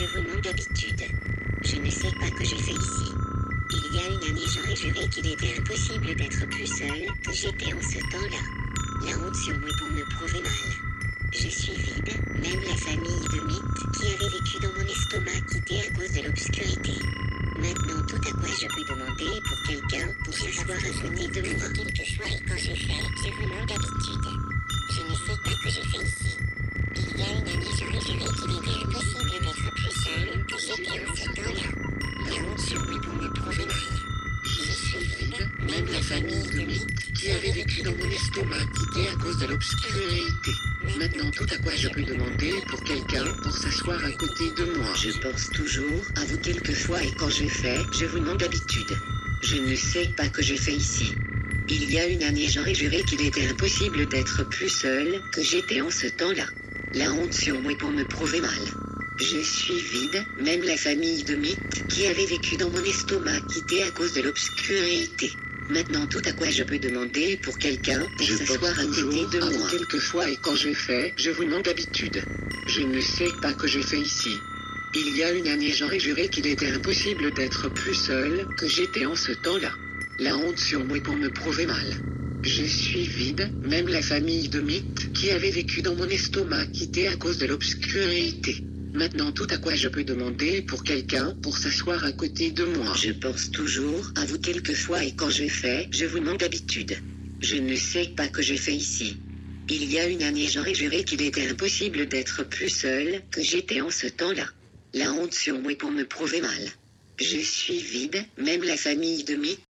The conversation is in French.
vous manque d'habitude. Je ne sais pas que j'ai fait ici. Il y a une année, j'aurais juré qu'il était impossible d'être plus seul que j'étais en ce temps-là. La honte sur moi pour me prouver mal. Je suis vide, même la famille de mythes qui avait vécu dans mon estomac quitté à cause de l'obscurité. Maintenant, tout à quoi je peux demander pour quelqu'un pour s'asseoir à côté de moi. Quelque choix et quand je fais, je vous manque d'habitude. Je ne sais pas que j'ai fait ici. Il y a une année, j'aurais juré qu'il était impossible d'être plus seul que j'étais en ce temps-là. La honte sur moi pour me prouver mal. Je suis vide, même la famille de mythes qui avait vécu dans mon estomac quitté à cause de l'obscurité. Maintenant, tout à quoi je peux demander pour quelqu'un pour s'asseoir à côté de moi. Je pense toujours à vous quelquefois et quand je fais, je vous manque d'habitude. Je ne sais pas que j'ai fait ici. Il y a une année, j'aurais juré qu'il était impossible d'être plus seul que j'étais en ce temps-là. La honte sur moi pour me prouver mal. Je suis vide, même la famille de mythes qui avait vécu dans mon estomac quitté à cause de l'obscurité. Maintenant, tout à quoi je peux demander pour quelqu'un pour s'asseoir à côté de moi. Quelquefois et quand je fais, je vous manque d'habitude. Je ne sais pas que j'ai fait ici. Il y a une année, j'aurais juré qu'il était impossible d'être plus seul que j'étais en ce temps-là. La honte sur moi pour me prouver mal. Je suis vide, même la famille de mythes qui avait vécu dans mon estomac quitté à cause de l'obscurité. Maintenant, tout à quoi je peux demander pour quelqu'un pour s'asseoir à côté de moi. Je pense toujours à vous quelquefois et quand je fais, je vous manque d'habitude. Je ne sais pas que j'ai fait ici. Il y a une année, j'aurais juré qu'il était impossible d'être plus seul que j'étais en ce temps-là. La honte sur moi pour me prouver mal. Je suis vide, même la famille de mythes